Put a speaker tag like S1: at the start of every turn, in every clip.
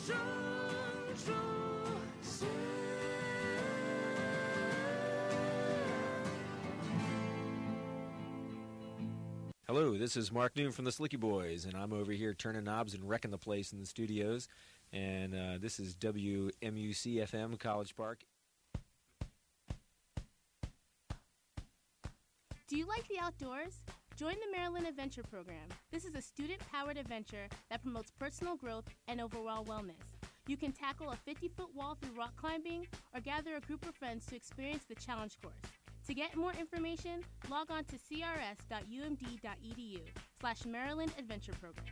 S1: 生出现。
S2: Hello, this is Mark Noon from the Slicky Boys, and I'm over here turning knobs and wrecking the place in the studios. And this is WMUC-FM College Park.
S3: Do you like the outdoors? Join the Maryland Adventure Program. This is a student-powered adventure that promotes personal growth and overall wellness. You can tackle a 50-foot wall through rock climbing or gather a group of friends to experience the challenge course. To get more information, log on to crs.umd.edu/Maryland Adventure Program.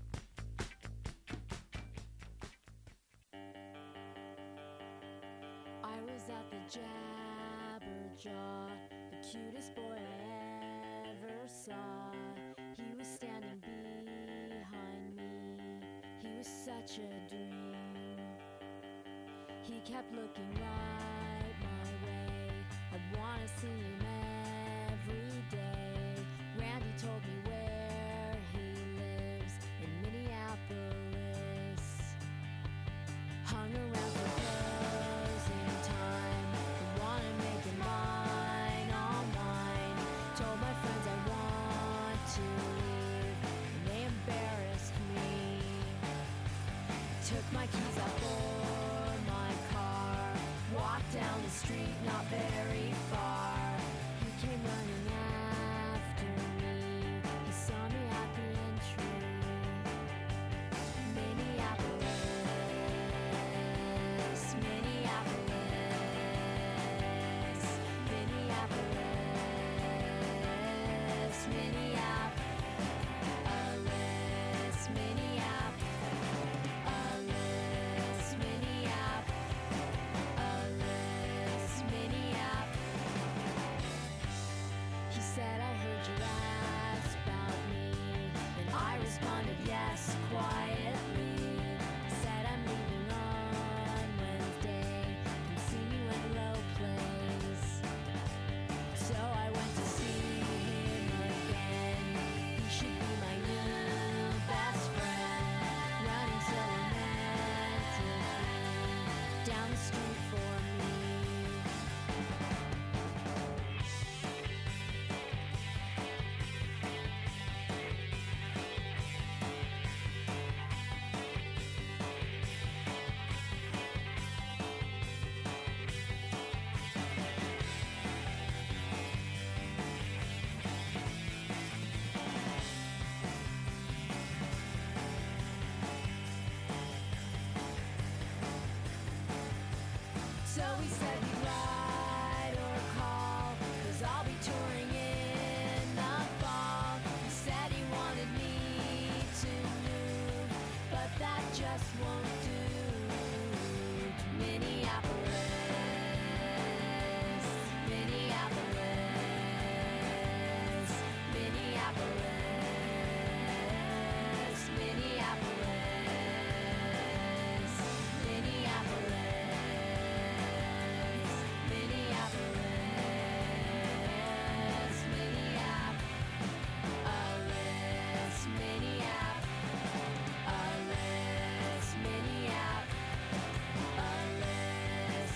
S4: I was at the Jabberjaw, the cutest boy I ever saw. He was standing behind me. He was such a dream. He kept looking right my way. I wanna see him every day. Randy told me where he lives in Minneapolis. Hung around for closing time. I wanna make it mine, all mine. Told my friends I want to leave, and they embarrassed me. Took my keys out for my car. Walked down the street, not very far. He came running after me. He saw me at the entry. Minneapolis, Minneapolis, Minneapolis, Minneapolis, Minneapolis, Minneapolis, Minneapolis. He said, I heard you ask about me, and I responded yes quietly. Said I'm leaving on Wednesday. Come see me when Low plays. So I went to see him again. He should be my new best friend. Running so romantically down the street for me. So we said we'd ride or call, 'cause I'll be touring in the fall. He said he wanted me to move, but that just won't do. To Minneapolis, Minneapolis, Minneapolis, Minneapolis, Minneapolis, Minneapolis, Minneapolis, Minneapolis, Minneapolis,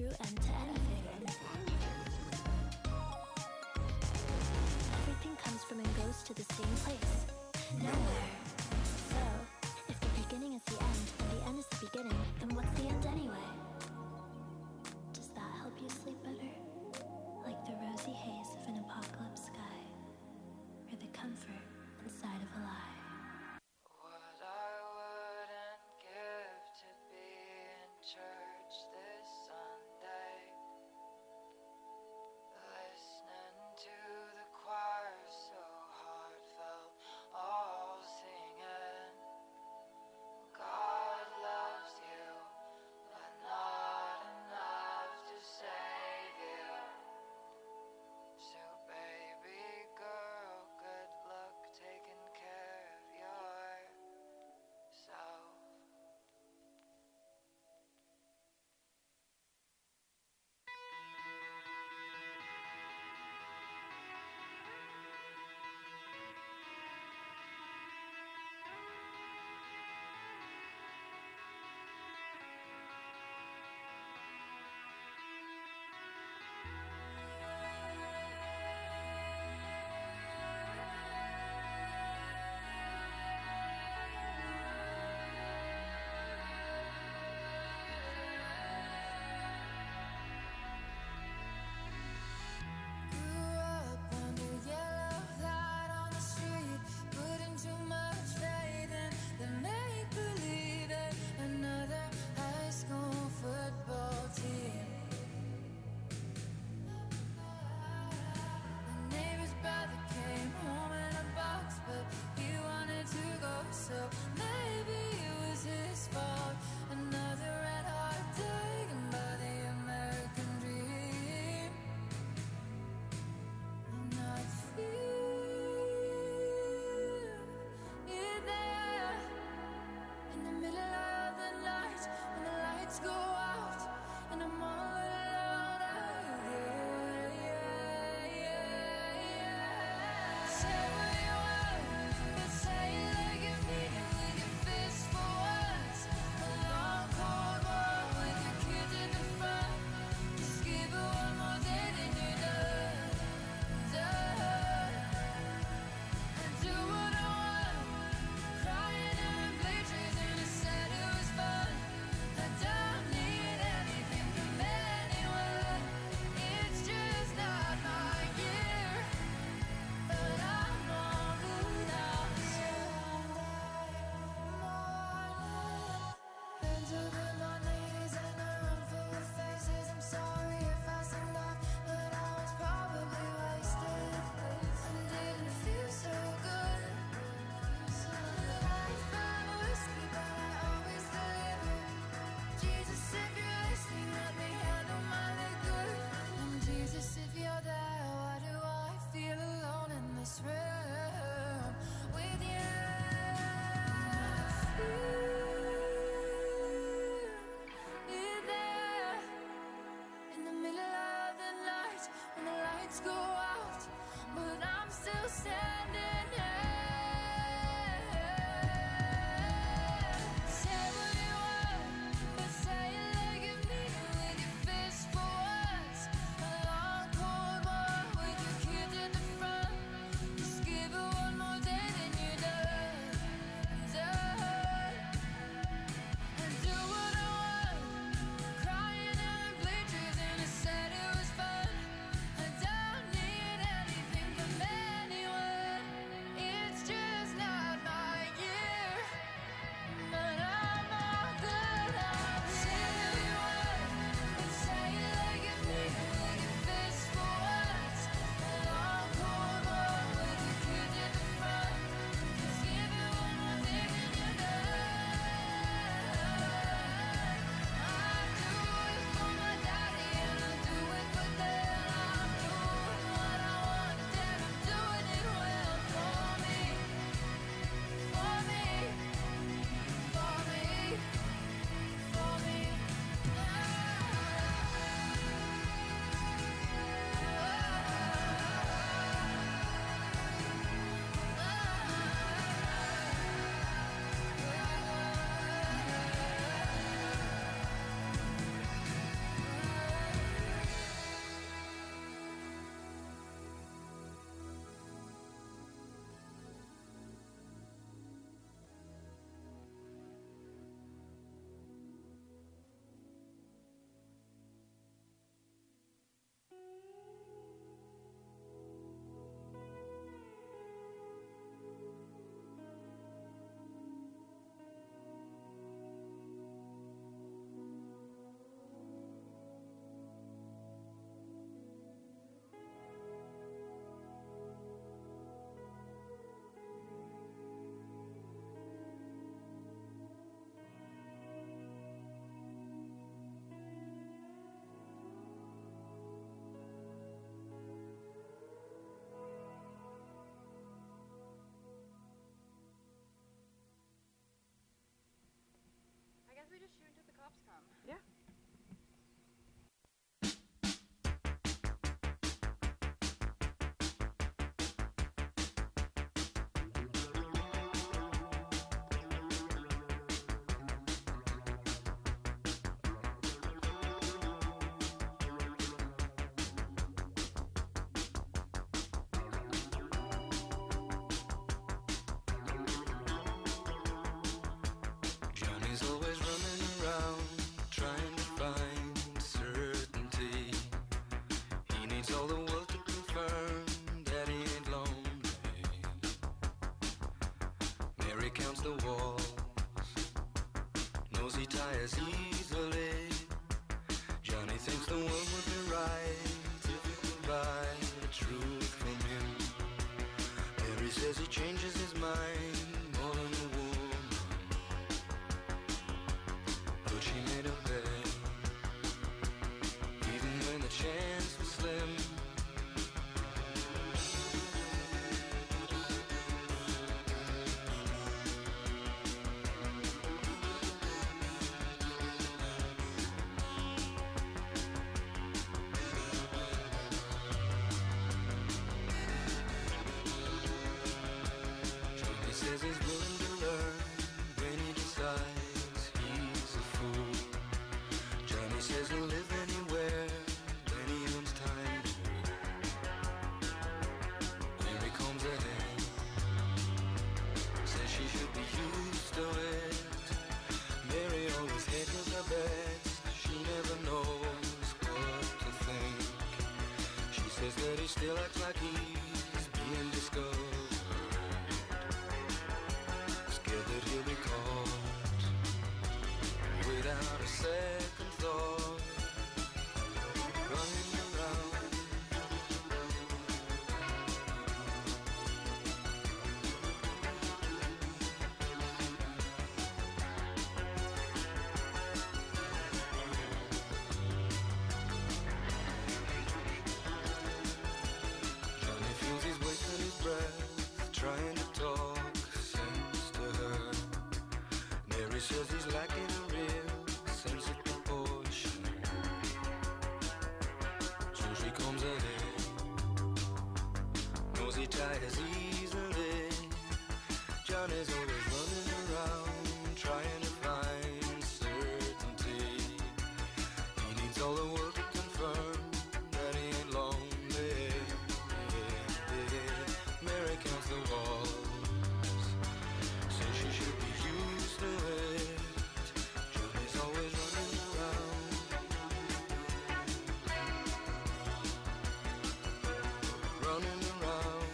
S4: true end to anything. Everything comes from and goes to the same place. Nowhere. So, if the beginning is the end and the end is the beginning, then what's the end anyway? Does that help you sleep better? Like the rosy haze of an apocalypse sky, or the comfort inside of a lie.
S1: What I wouldn't give to be in church this Sunday, listening to the choir so heartfelt, all singing.
S5: the walls. Knows he tires easily. Johnny thinks the world would be right if he could buy the truth from him. Mary says he changes his mind more than a woman, but she made a bet, even when the chance was slim. Says he's willing to learn when he decides he's a fool. Johnny says he'll live anywhere when he owns time to. Mary comes ahead, says she should be used to it. Mary always hedges her bets, she never knows what to think. She says that he still acts like he's being discovered, that he'll be caught without a second thought, running around. Johnny feels he's wasting his breath, trying to talk sense to her. Mary says he's lacking a real sense of proportion, so she comes ahead. Knows he tires easily. Johnny's always running around trying to find certainty. He needs all the world to confirm that he ain't lonely. Mary counts the walls, says she should be used to it. Johnny's always running around, running around.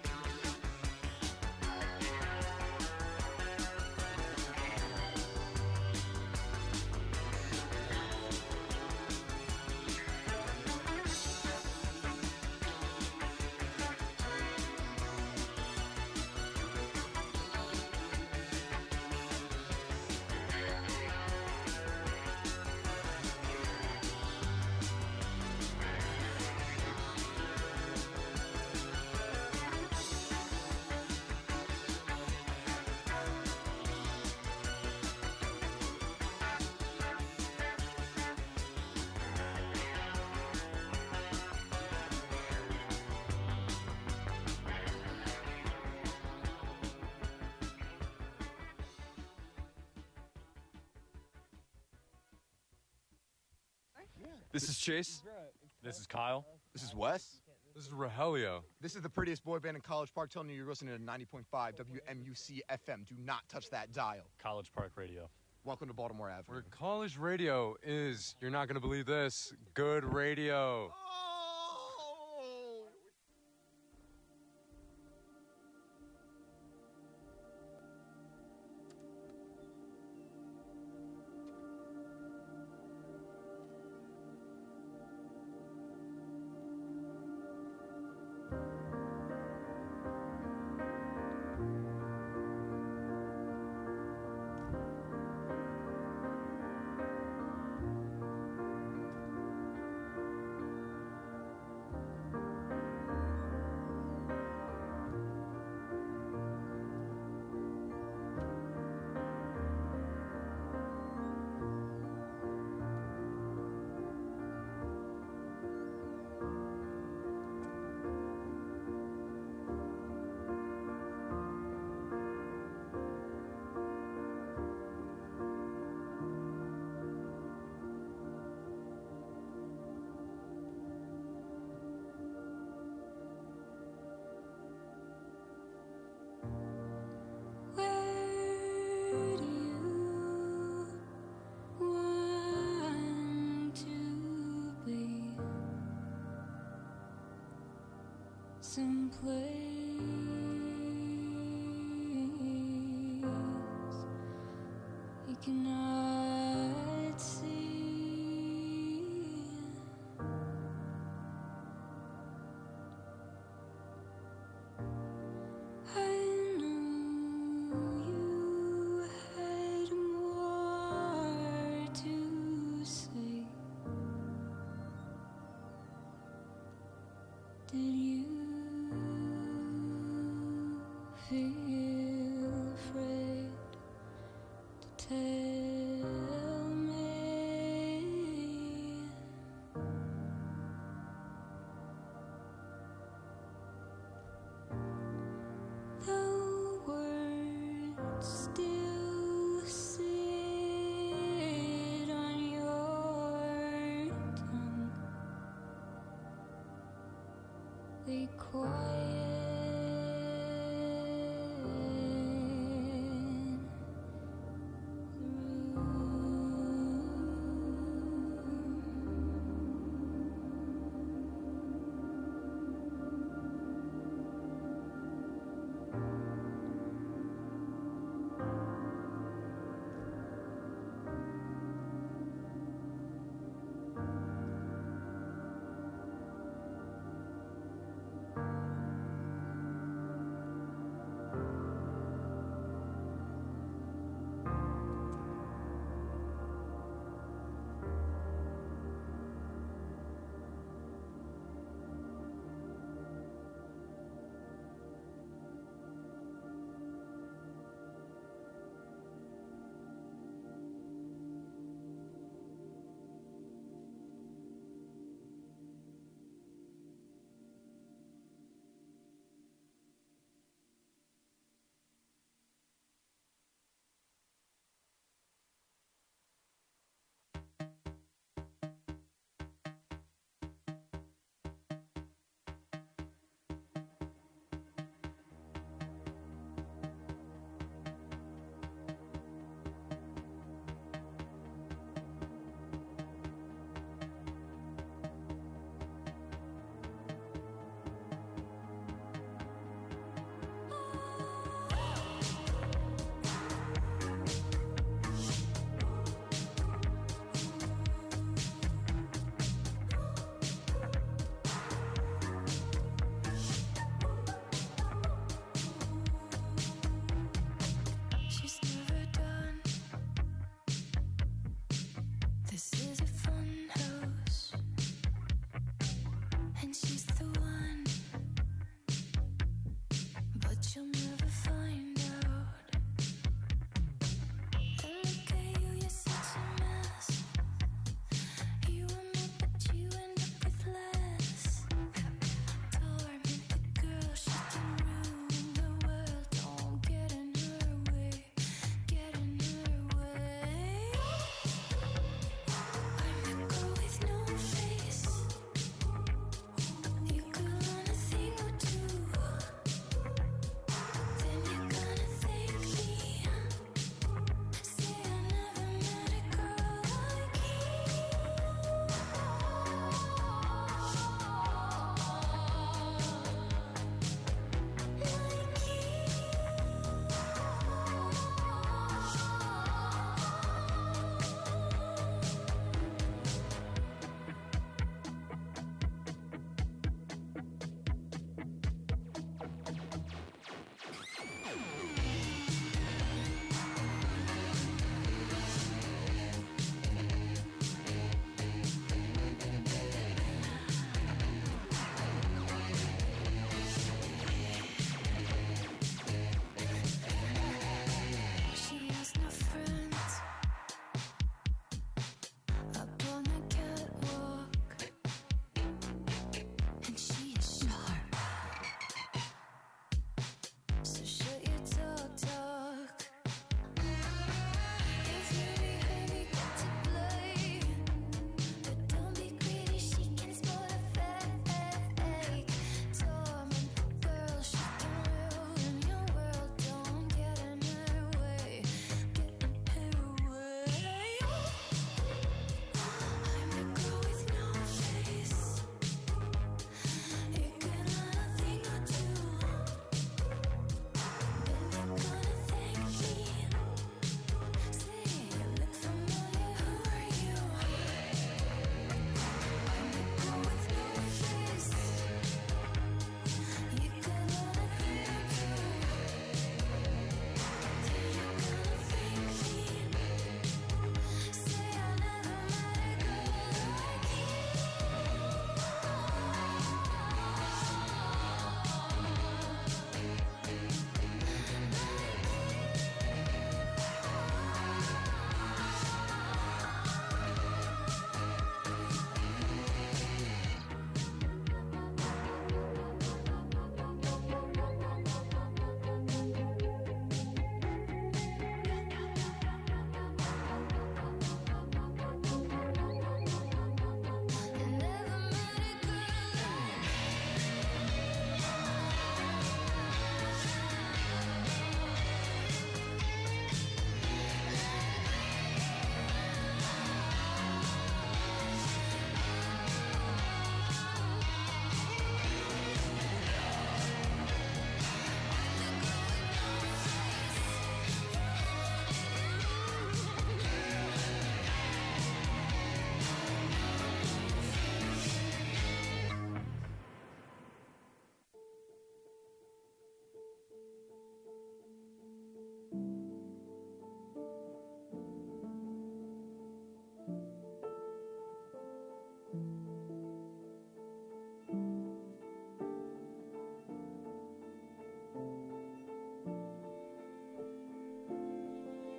S6: This is Chase.
S7: This is Kyle.
S8: This is Wes.
S6: This is Rogelio.
S8: This is the prettiest boy band in College Park telling you you're listening to 90.5 WMUC FM. Do not touch that dial.
S7: College Park Radio.
S8: Welcome to Baltimore Avenue.
S6: Where college radio is, you're not going to believe this, good radio.
S4: Someplace tell me the words still sit on your tongue. They quiet through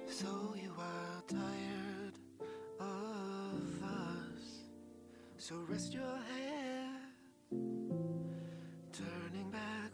S5: So you are tired of us. So rest your head, turning back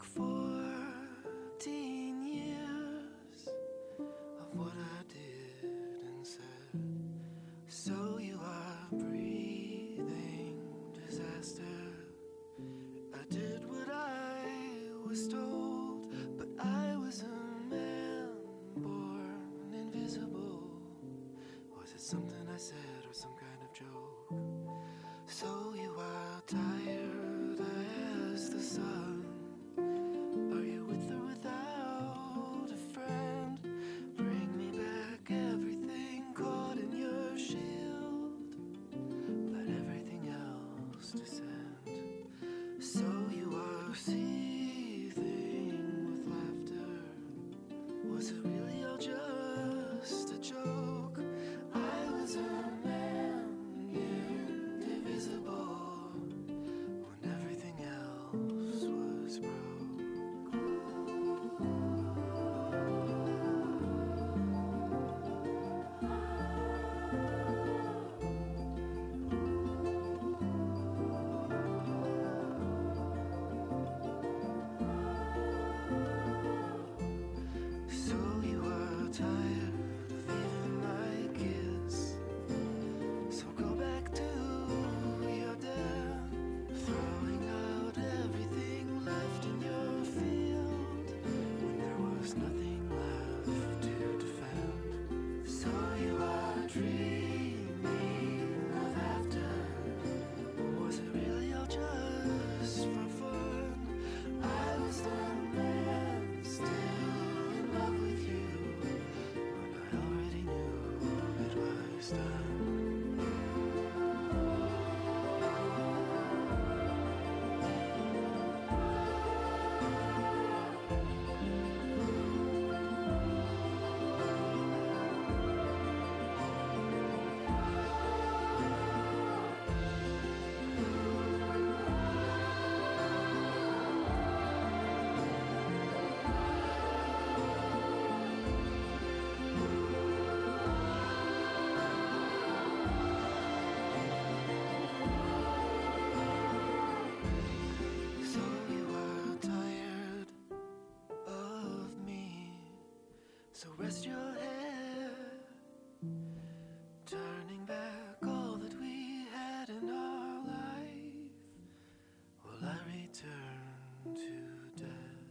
S5: 14 years of what I did and said. So you are breathing disaster. I did what I was told, but I was a man born invisible. Was it something I said or some kind of joke? So you are tired as the sun. Are you with or without a friend? Bring me back everything caught in your shield. Let everything else descend. So you are seething with laughter. Was it really all just a joke? I was a man indivisible when everything else was broke. So you are tired of even my kids. So go back to your den, throwing out everything left in your field when there was nothing left to defend. So you are dreaming of after. Was it really all just for fun? I was the man still in love with you when I already knew it was done. So you are tired of me. So rest your head, turning back all that we had in our life. Will I return to death?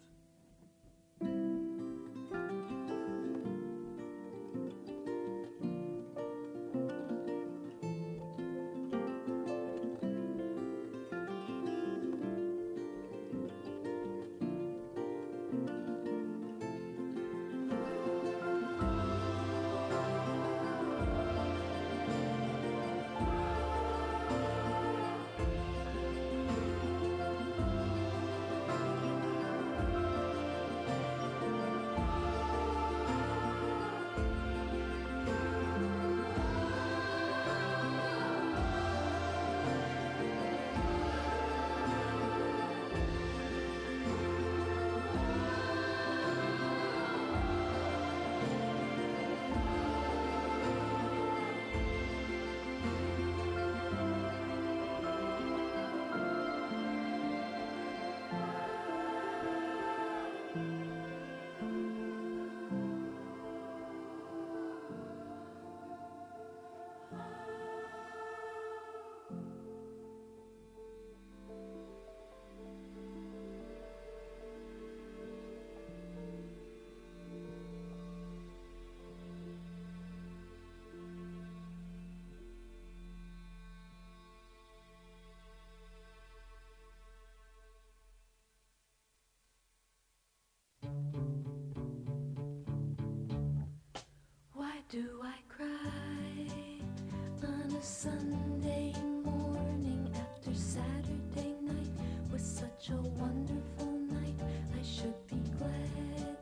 S4: Why do I cry on a Sunday morning after Saturday night was such a wonderful night? I should be glad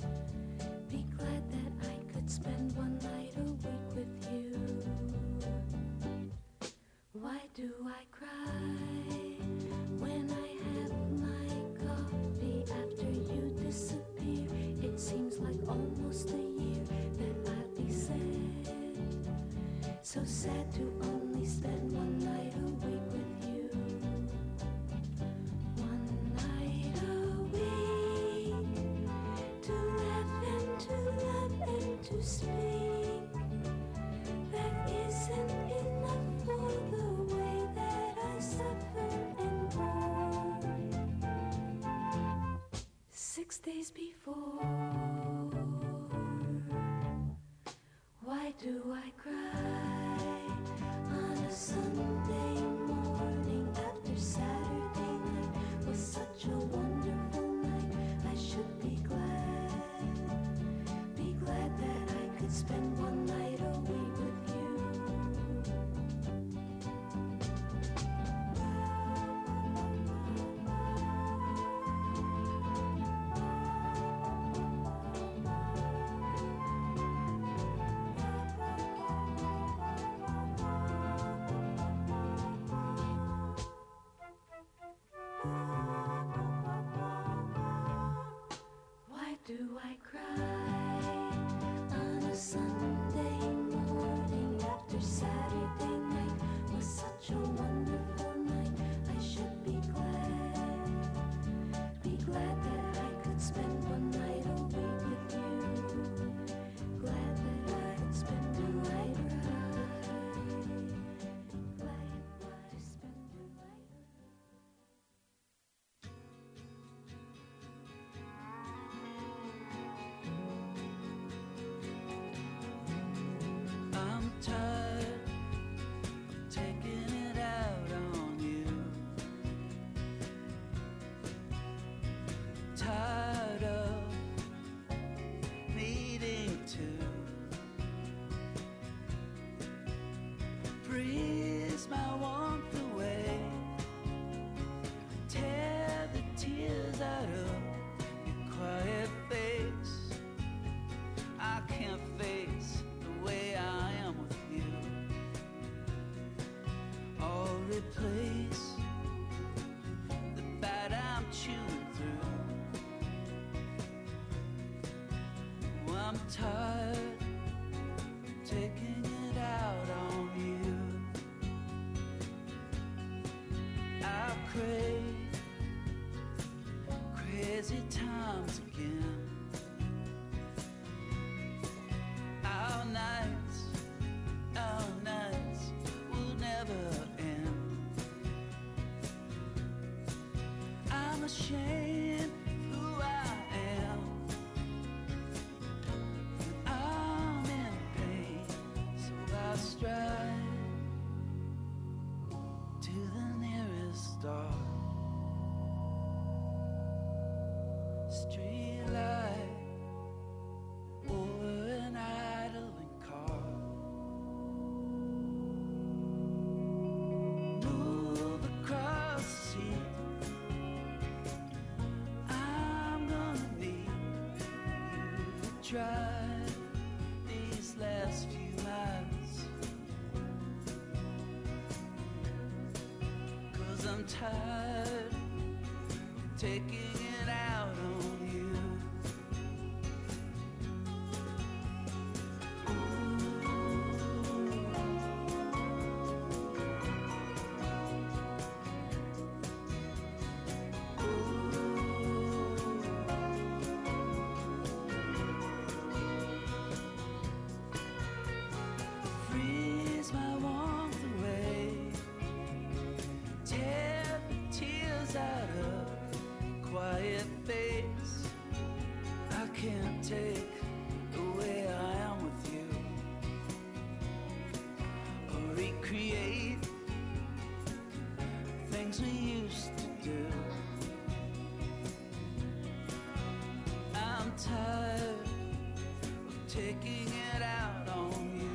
S4: that I could spend one night a week with you. Why do I cry when I have my coffee after you disappear? It seems like almost a year that I
S9: So sad to only spend one night awake with you. One night awake, to laugh and to love and to speak. That isn't enough for the way that I suffer and mourn. 6 days before, why do I cry on a Sunday morning after Saturday night was such a wonderful night? I should be glad that I could spend one night away with you. Why do I cry on a Sunday morning after Saturday night was such a wonderful night? I should be glad that I could spend one night away with you. Glad that I could spend a night right. Glad to spend a night.
S5: I'm tired of taking it out on you. Tired of needing to breeze my warmth away. Tear the tears out of your quiet face. I can't face the way I am with you. Or replace the bite I'm chewing through. I'm tired of taking it out on you. I crave crazy times again. Our nights will never end. I'm ashamed of who I am. I'm in pain, so I stride to the nearest star. Street light or an idling car. Move across the sea. I'm gonna need you to drive these last few miles. 'Cause I'm tired of taking it out on you. Freeze my warmth away. Tear the tears out of quiet face. I can't take the way I am with you. Or recreate things we used to do. I'm tired of taking it out on you.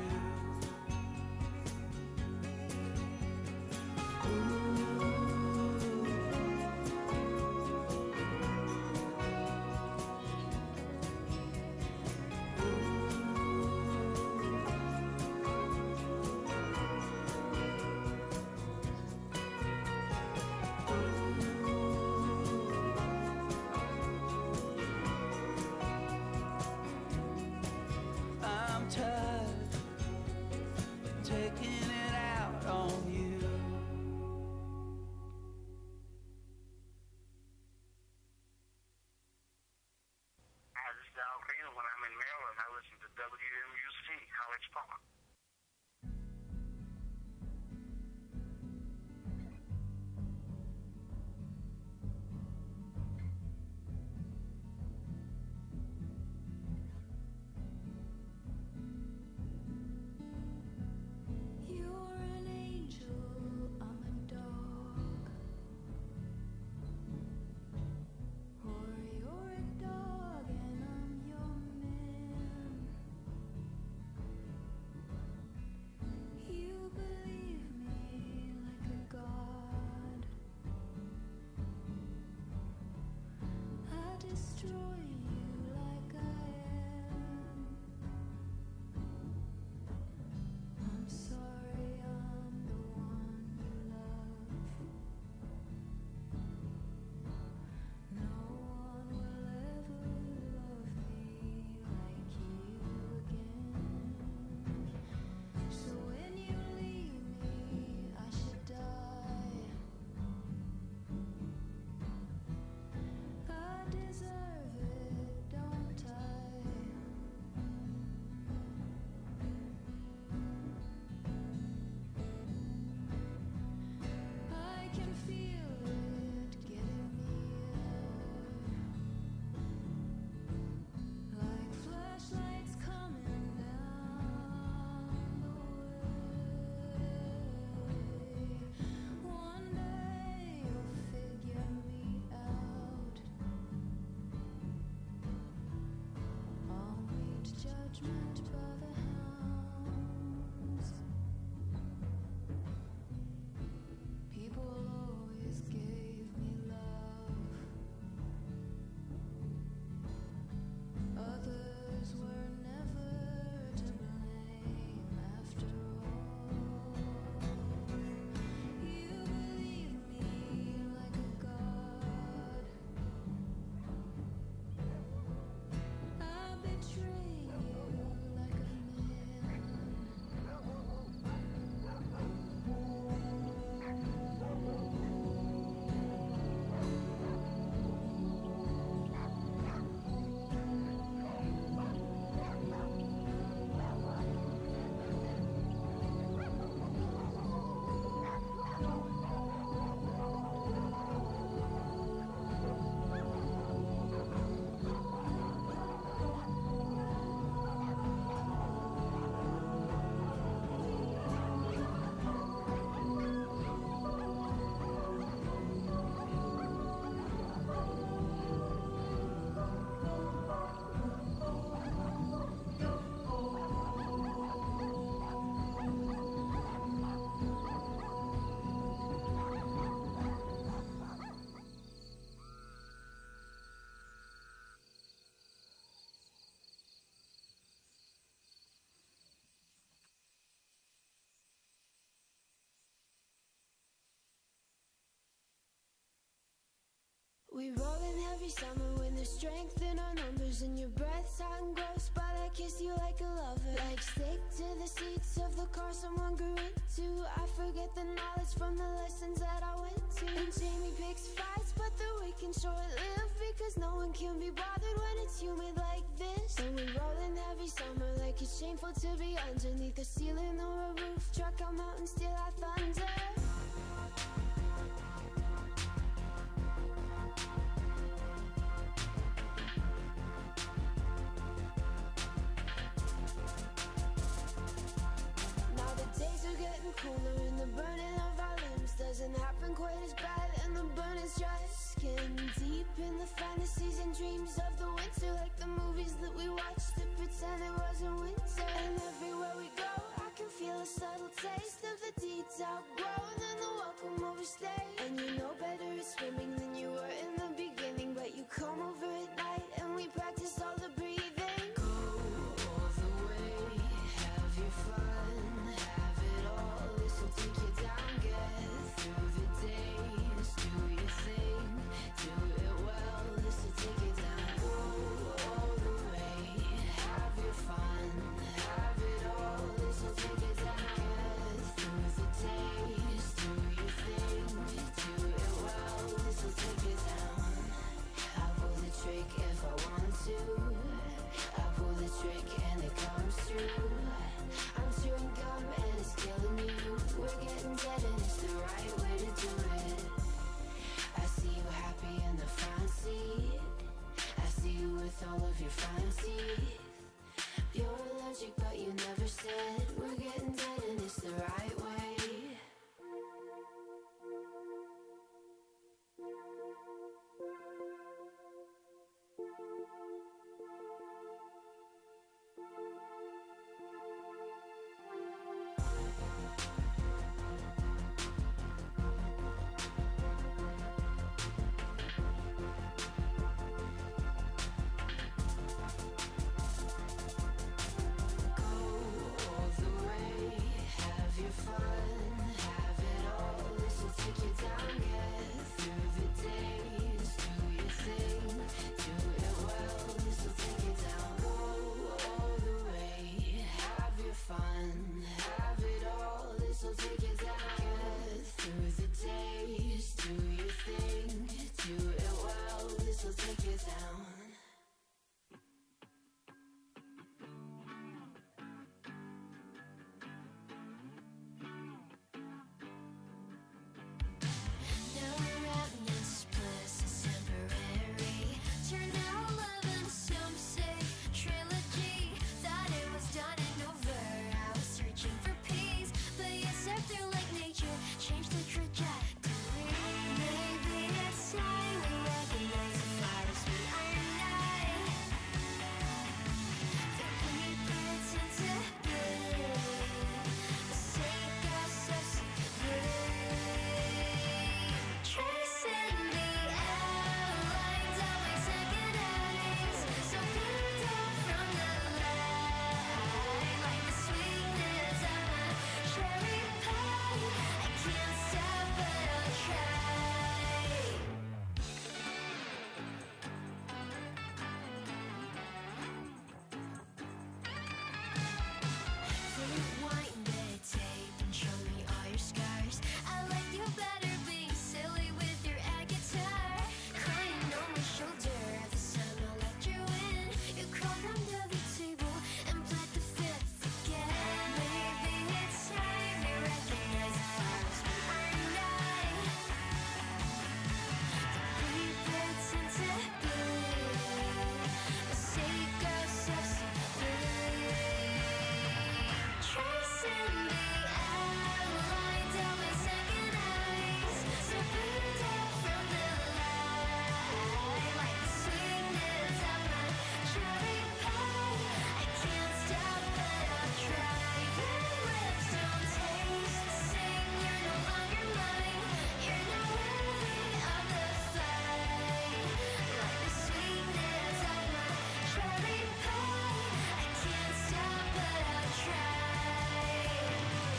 S9: destroy you like I am. I'm sorry I'm the one you love. No one will ever love me like you again. So when you leave me, I should die. I deserve it, don't I? I can feel it getting near, like flashlights coming down the way. One day you'll figure me out. I'll meet judgment by the hounds. People always gave me love. Others were never to blame after all. You believe me like a god. I betray you like a man.
S4: We roll in every summer when there's strength in our numbers, and your breath's hot and gross, but I kiss you like a lover. Like stick to the seats of the car someone grew into. I forget the knowledge from the lessons that I went to. And Jamie picks fights, but the weekend short-lived, because no one can be bothered when it's humid like this. And we roll in every summer like it's shameful to be underneath a ceiling or a roof. Truck out mountains till I thunder. Now the days are getting cooler and the burning of our limbs doesn't happen quite as bad, and the burning's just skin deep in the fantasies and dreams of the winter, like the movies that we watched to pretend it wasn't winter. And everywhere we go, I can feel a subtle taste of the deeds outgrown and the welcome overstay. And you know better at swimming than you were in the beginning, but you come over at night and we practice all the breathing. Go all the way, have your fun, have it all. This will take you down, get through the days, do your thing, do it well. This will take you down. Go all the way, have your fun, have it all. This will take you down, get through the days, do your thing, do it well. This will take you down. I pull the trick if I want to. I pull the trick and it comes true. I'm chewing gum and it's killing you. We're getting dead and it's the right way to do it. I see you happy in the front seat. I see you with all of your front teeth. You're allergic but you never said. We're getting dead and it's the right way.
S9: Cherry pie, I can't stop but I'll try.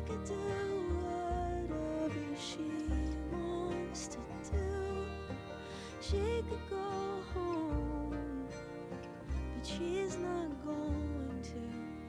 S9: could do whatever she wants to do. She could go home, but she's not going to.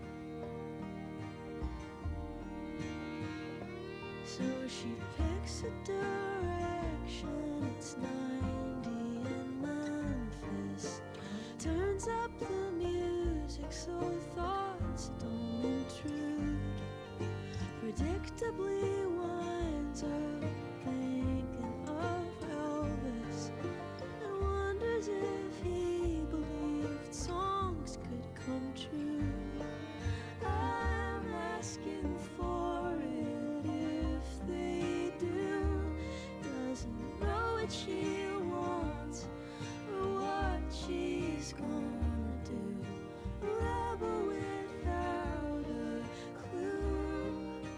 S9: So she picks a direction, it's 90 in Memphis. Turns up the music so thoughts don't intrude. Predictably winds up thinking of Elvis and wonders if he believed songs could come true. I'm asking for it if they do. Doesn't know what she wants or what she's gonna do. A rebel without a clue.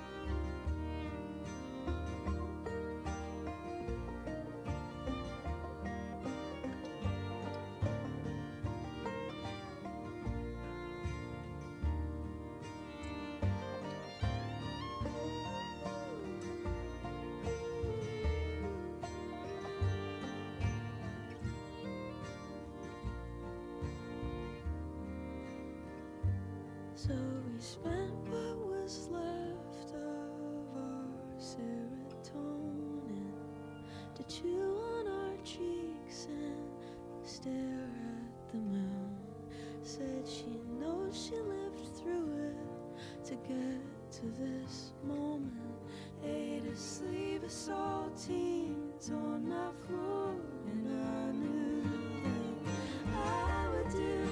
S9: So we spent what was left of our serotonin to chew on our cheeks and stare at the moon. Said she knows she lived through it to get to this moment. Ate a sleeve of saltines on my floor, and I knew that I would do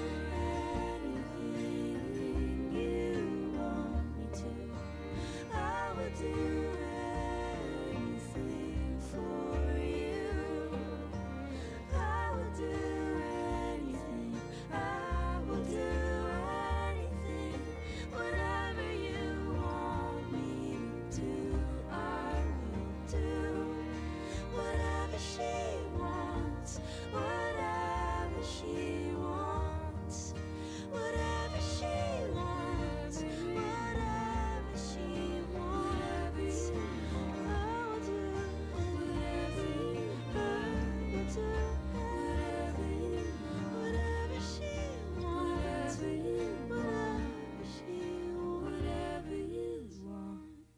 S9: anything you want me to. I would do anything for you. I would do anything. I will do anything. Whatever you want me to do, I will do. Whatever she wants. Whatever she wants. Whatever she wants. Whatever she wants. I will do whatever I will do. Whatever she wants. Whatever she wants. Whatever you want.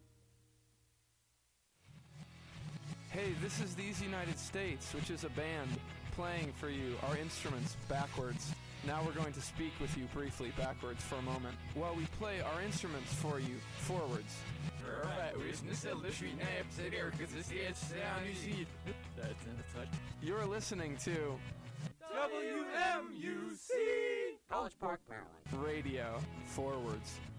S10: Hey, this is These United States, which is a band playing for you our instruments backwards. Now we're going to speak with you briefly backwards for a moment while we play our instruments for you forwards. You're listening to
S5: WMUC
S10: College Park, Maryland Radio forwards.